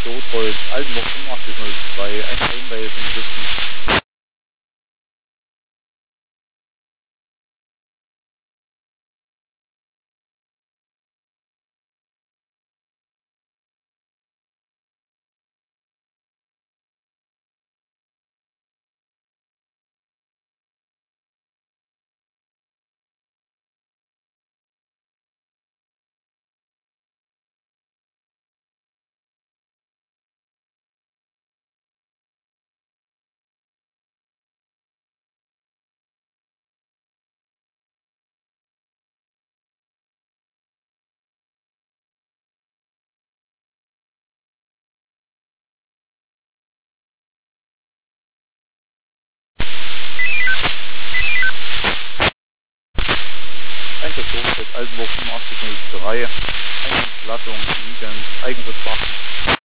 Totholz, Altenburg 8502, ein Einweis im Sitzen. Altenburg 8503, Eingangslattung liegend, eigenes Fach.